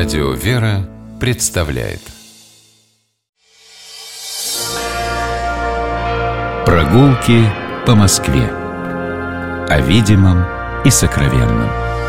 Радио «Вера» представляет Прогулки по Москве. О видимом и сокровенном.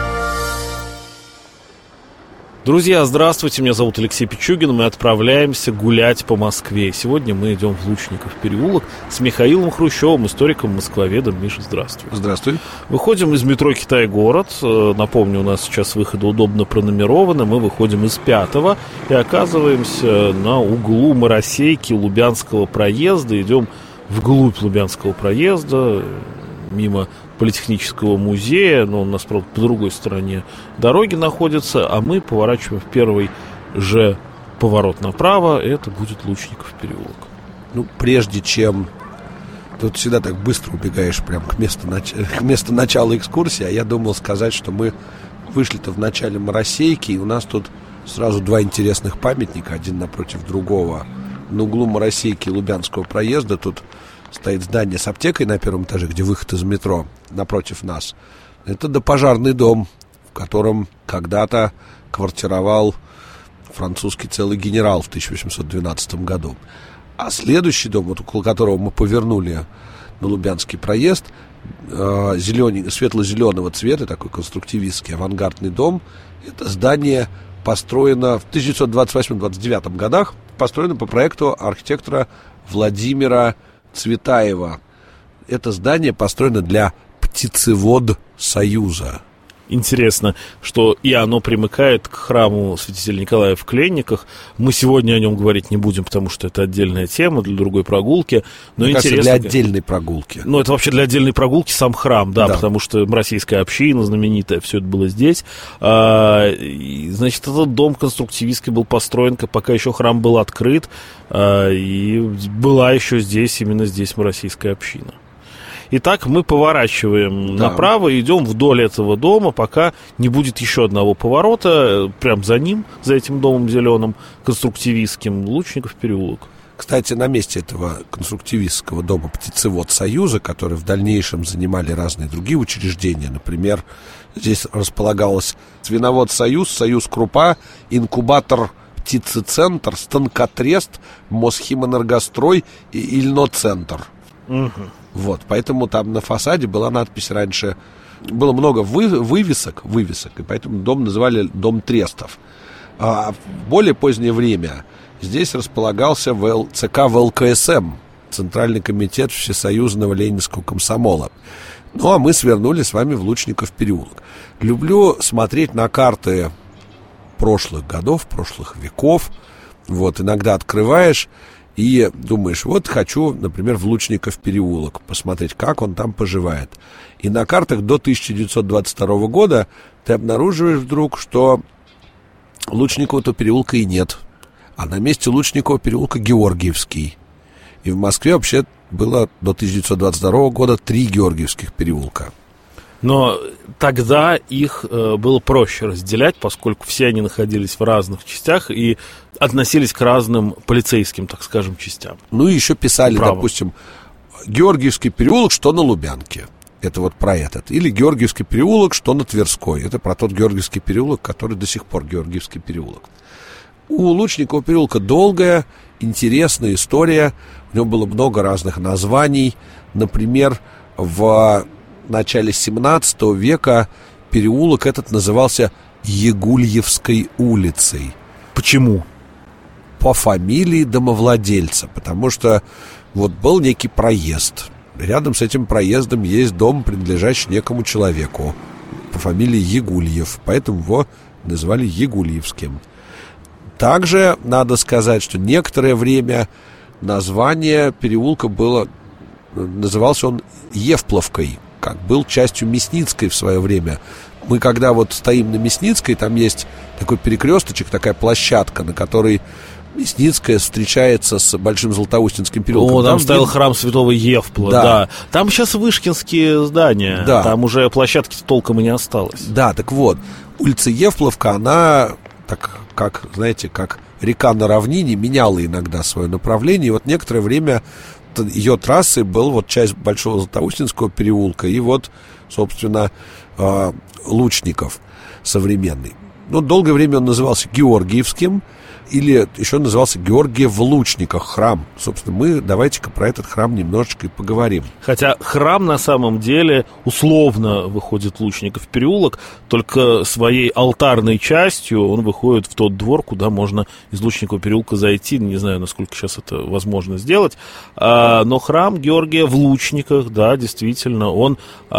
Друзья, здравствуйте, меня зовут Алексей Пичугин, мы отправляемся гулять по Москве. Сегодня мы идем в Лучников переулок с Михаилом Хрущевым, историком-москвоведом. Миша, здравствуй. Здравствуй. Выходим из метро «Китай-город». Напомню, у нас сейчас выходы удобно пронумерованы. Мы выходим из 5-го и оказываемся на углу Моросейки, Лубянского проезда. Идем вглубь Лубянского проезда, мимо Политехнического музея, но он у нас, правда, по другой стороне дороги находится, а мы поворачиваем в первый же поворот направо, это будет Лучников переулок. Ну, прежде чем... Тут всегда так быстро убегаешь прям к месту начала экскурсии, а я думал сказать, что мы вышли-то в начале Моросейки, и у нас тут сразу два интересных памятника, один напротив другого. На углу Моросейки и Лубянского проезда тут стоит здание с аптекой на первом этаже, где выход из метро напротив нас. Это допожарный дом, в котором когда-то квартировал французский целый генерал в 1812 году. А следующий дом, вот около которого мы повернули на Лубянский проезд, светло-зеленого цвета, такой конструктивистский авангардный дом, это здание построено в 1928-29 годах, построено по проекту архитектора Владимира Цветаева. Это здание построено для Птицеводсоюза. Интересно, что и оно примыкает к храму святителя Николая в Кленниках. Мы сегодня о нем говорить не будем, потому что это отдельная тема для другой прогулки. Но мне интересно, кажется, для отдельной прогулки. Ну, это вообще для отдельной прогулки сам храм, да. Потому что российская община знаменитая, все это было здесь. Значит, этот дом конструктивистский был построен, пока еще храм был открыт, и была еще здесь, именно здесь российская община. Итак, мы поворачиваем направо и идем вдоль этого дома, пока не будет еще одного поворота. Прям за ним, за этим домом зеленым, конструктивистским, Лучников переулок. Кстати, на месте этого конструктивистского дома Птицеводсоюза, который в дальнейшем занимали разные другие учреждения, например, здесь располагалось Свиноводсоюз, Союз Крупа, инкубатор Птицецентр, Станкотрест, Мосхимэнергострой и Ильноцентр. Угу. Вот, поэтому там на фасаде была надпись раньше, было много вывесок, и поэтому дом называли Дом Трестов. А в более позднее время здесь располагался ЦК ВЛКСМ, Центральный комитет Всесоюзного Ленинского комсомола. Ну, а мы свернули с вами в Лучников переулок. Люблю смотреть на карты прошлых годов, прошлых веков. Вот, иногда открываешь и думаешь, вот хочу, например, в Лучников переулок посмотреть, как он там поживает. И на картах до 1922 года ты обнаруживаешь вдруг, что Лучникова-то переулка и нет. А на месте Лучникова переулка Георгиевский. И в Москве вообще было до 1922 года 3 Георгиевских переулка. Но тогда их было проще разделять, поскольку все они находились в разных частях и относились к разным полицейским, так скажем, частям. Ну и еще писали, допустим, Георгиевский переулок, что на Лубянке. Это вот про этот. Или Георгиевский переулок, что на Тверской. Это про тот Георгиевский переулок, который до сих пор Георгиевский переулок. У Лучникова переулка долгая, интересная история. У него было много разных названий. Например, в начале 17 века переулок этот назывался Егульевской улицей. Почему? По фамилии домовладельца, потому что вот был некий проезд. Рядом с этим проездом есть дом, принадлежащий некому человеку по фамилии Егульев, поэтому его называли Егульевским. Также надо сказать, что некоторое время название переулка назывался он Евпловкой, как был частью Мясницкой в свое время. Мы когда вот стоим на Мясницкой, там есть такой перекресточек, такая площадка, на которой Мясницкая встречается с Большим Златоустинским переулком. О, там стоял храм святого Евпла, да. Там сейчас вышкинские здания, там уже площадки толком и не осталось. Да, так вот, улица Евпловка, она, так как, знаете, как река на равнине, меняла иногда свое направление. И вот некоторое время ее трассой был вот часть Большого Златоустинского переулка и вот, собственно, Лучников современный. Но долгое время он назывался Георгиевским, или еще назывался Георгиев в Лучниках храм. Собственно, давайте-ка про этот храм немножечко и поговорим. Хотя храм на самом деле условно выходит в Лучников переулок, только своей алтарной частью он выходит в тот двор, куда можно из Лучникова переулка зайти. Не знаю, насколько сейчас это возможно сделать. Но храм Георгия в Лучниках, да, действительно, он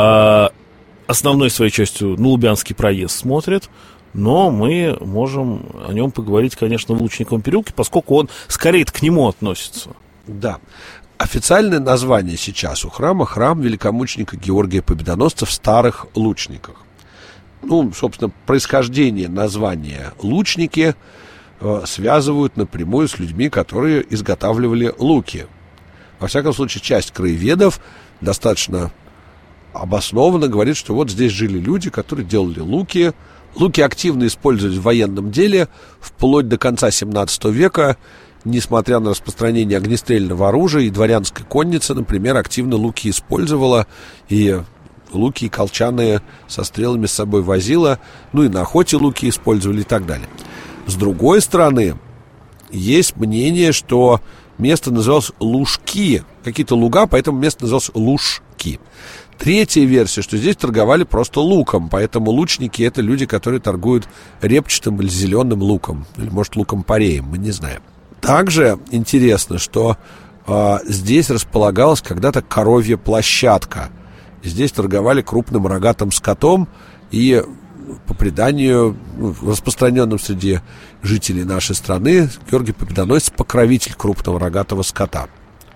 основной своей частью на Лубянский проезд смотрит. Но мы можем о нем поговорить, конечно, в Лучниковом переулке, поскольку он скорее к нему относится. Да. Официальное название сейчас у храма — храм великомученика Георгия Победоносца в Старых Лучниках. Собственно, происхождение названия Лучники связывают напрямую с людьми, которые изготавливали луки. Во всяком случае, часть краеведов достаточно обоснованно говорит, что вот здесь жили люди, которые делали луки. Луки активно использовались в военном деле вплоть до конца 17 века, несмотря на распространение огнестрельного оружия, и дворянская конница, например, активно луки использовала, и луки и колчаны со стрелами с собой возила, и на охоте луки использовали и так далее. С другой стороны, есть мнение, что место называлось Лужки, какие-то луга, поэтому место называлось Лужки. Третья версия, что здесь торговали просто луком, поэтому лучники — это люди, которые торгуют репчатым или зеленым луком, или, может, луком-пореем, мы не знаем. Также интересно, что здесь располагалась когда-то коровья площадка. Здесь торговали крупным рогатым скотом, и по преданию, распространенным среди жителей нашей страны, Георгий Победоносец — покровитель крупного рогатого скота.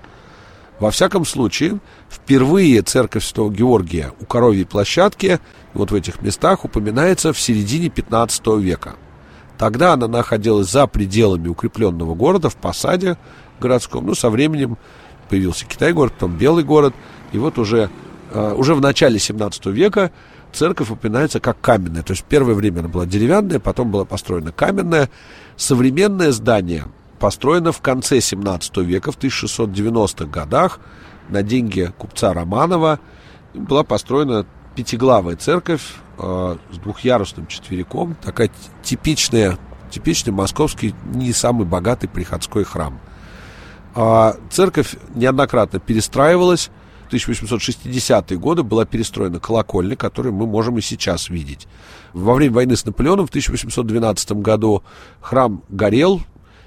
Во всяком случае, впервые церковь Святого Георгия у коровьей площадки, вот в этих местах, упоминается в середине 15 века. Тогда она находилась за пределами укрепленного города, в посаде городском. Со временем появился Китай-город, потом Белый город. И вот уже в начале 17 века церковь упоминается как каменная. То есть первое время она была деревянная, потом была построена каменная. Современное здание построена в конце 17 века, в 1690-х годах, на деньги купца Романова. Была построена пятиглавая церковь с двухъярусным четвериком. Такая типичный московский, не самый богатый приходской храм. Церковь неоднократно перестраивалась. В 1860-е годы была перестроена колокольня, которую мы можем и сейчас видеть. Во время войны с Наполеоном в 1812 году храм горел,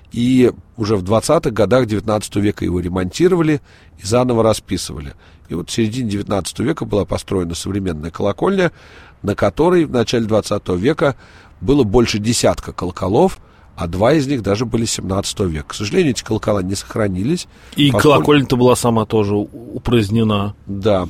и уже в 20-х годах 19 века его ремонтировали и заново расписывали. И вот в середине 19 века была построена современная колокольня, на которой в начале 20 века было больше десятка колоколов, а два из них даже были 17 века. К сожалению, эти колокола не сохранились. И колокольня-то была сама тоже упразднена. Да.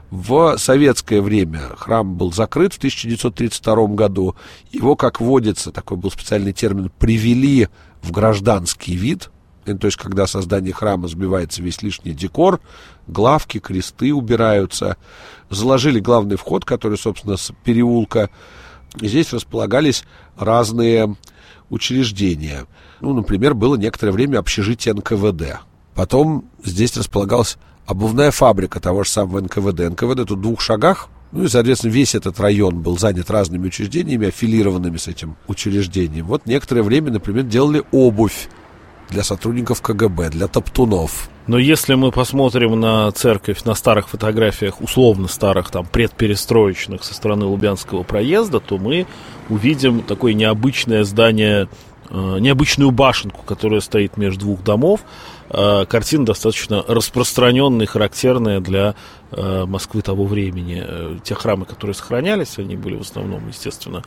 В советское время храм был закрыт в 1932 году. Его, как водится, такой был специальный термин, привели в гражданский вид. То есть, когда со здания храма сбивается весь лишний декор, главки, кресты убираются. Заложили главный вход, который, собственно, с переулка. И здесь располагались разные учреждения. Например, было некоторое время общежитие НКВД. Потом здесь располагалась обувная фабрика того же самого НКВД. НКВД тут в 2 шагах. И, соответственно, весь этот район был занят разными учреждениями, аффилированными с этим учреждением. Вот некоторое время, например, делали обувь для сотрудников КГБ, для топтунов. Но если мы посмотрим на церковь на старых фотографиях, условно старых, предперестроечных со стороны Лубянского проезда, то мы увидим такое необычное здание, необычную башенку, которая стоит между 2 домов. Картина достаточно распространенная и характерная для Москвы того времени. Те храмы, которые сохранялись, они были в основном, естественно,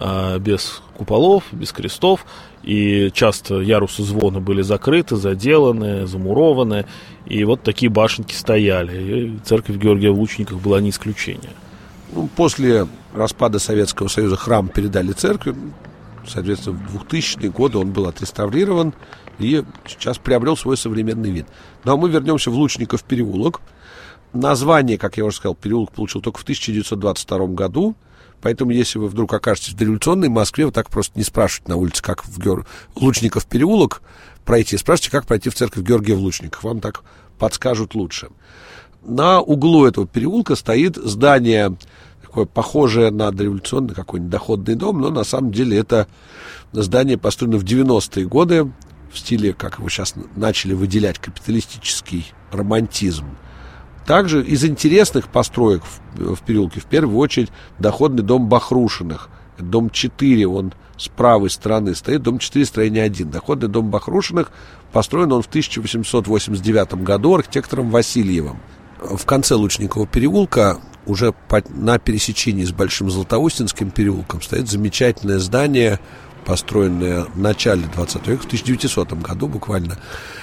без куполов, без крестов. И часто ярусы звона были закрыты, заделаны, замурованы. И вот такие башенки стояли. И церковь Георгия в Лучниках была не исключение. После распада Советского Союза храм передали церкви. Соответственно, в 2000-е годы он был отреставрирован и сейчас приобрел свой современный вид. Ну а мы вернемся в Лучников переулок. Название, как я уже сказал, переулок получил только в 1922 году. Поэтому, если вы вдруг окажетесь в дореволюционной Москве, вы так просто не спрашивайте на улице, как в Лучников переулок пройти. Спрашивайте, как пройти в церковь Георгия в Лучниках. Вам так подскажут лучше. На углу этого переулка стоит здание такое похожее на дореволюционный какой-нибудь доходный дом, но на самом деле это здание построено в 90-е годы в стиле, как его сейчас начали выделять, капиталистический романтизм. Также из интересных построек в переулке в первую очередь доходный дом Бахрушиных. Дом 4, он с правой стороны стоит, дом 4, строение 1. Доходный дом Бахрушиных, построен он в 1889 году архитектором Васильевым. В конце Лучникового переулка, уже на пересечении с Большим Златоустинским переулком, стоит замечательное здание, построенное в начале 20 века, в 1900 году буквально,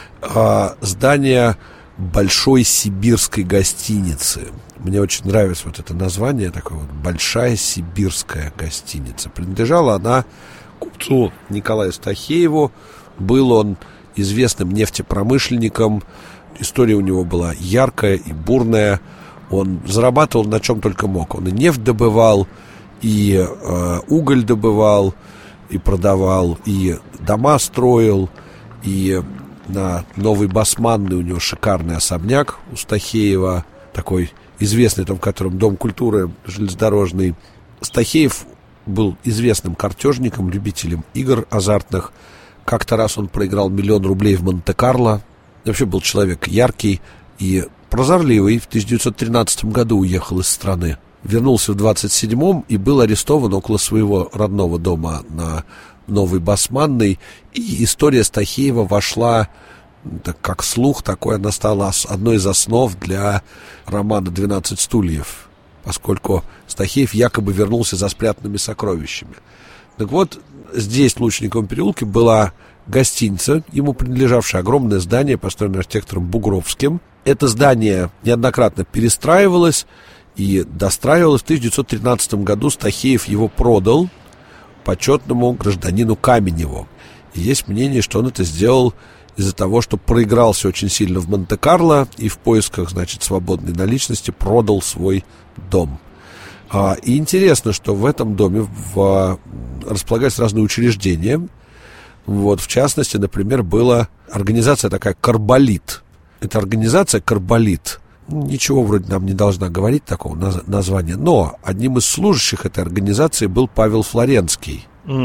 здание Большой Сибирской гостиницы. Мне очень нравится вот это название, такое вот Большая Сибирская гостиница. Принадлежала она купцу Николаю Стахееву. Был он известным нефтепромышленником. История у него была яркая и бурная. Он зарабатывал на чем только мог. Он и нефть добывал, и уголь добывал, и продавал, и дома строил, и на Новой Басманной у него шикарный особняк у Стахеева, такой известный, там, в котором Дом культуры железнодорожный. Стахеев был известным картежником, любителем игр азартных. Как-то раз он проиграл 1 000 000 рублей в Монте-Карло. Вообще был человек яркий и прозорливый. В 1913 году уехал из страны. Вернулся в 1927 и был арестован около своего родного дома на Новой Басманной. И история Стахеева вошла, так как слух такой, она стала одной из основ для романа «12 стульев», поскольку Стахеев якобы вернулся за спрятанными сокровищами. Так вот, здесь, в Лучниковом переулке, была гостиница, ему принадлежавшее огромное здание, построенное архитектором Бугровским. Это здание неоднократно перестраивалось и достраивалось. В 1913 году Стахеев его продал почетному гражданину Каменеву. И есть мнение, что он это сделал из-за того, что проигрался очень сильно в Монте-Карло и в поисках, значит, свободной наличности продал свой дом. И интересно, что в этом доме располагались разные учреждения. Вот, в частности, например, была организация такая «Карболит». Эта организация «Карболит» ничего вроде нам не должна говорить, такого названия, но одним из служащих этой организации был Павел Флоренский.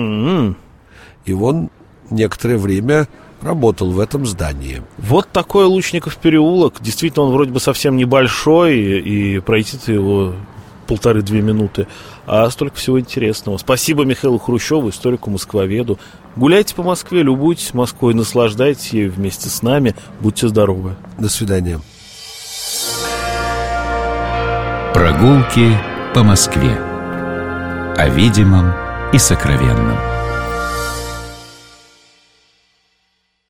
И он некоторое время работал в этом здании. Вот такой Лучников переулок. Действительно, он вроде бы совсем небольшой, и пройти-то его 1,5-2 минуты, а столько всего интересного. Спасибо Михаилу Хрущеву, историку-москвоведу. Гуляйте по Москве, любуйтесь Москвой, наслаждайтесь ею вместе с нами. Будьте здоровы. До свидания. Прогулки по Москве. О видимом и сокровенном.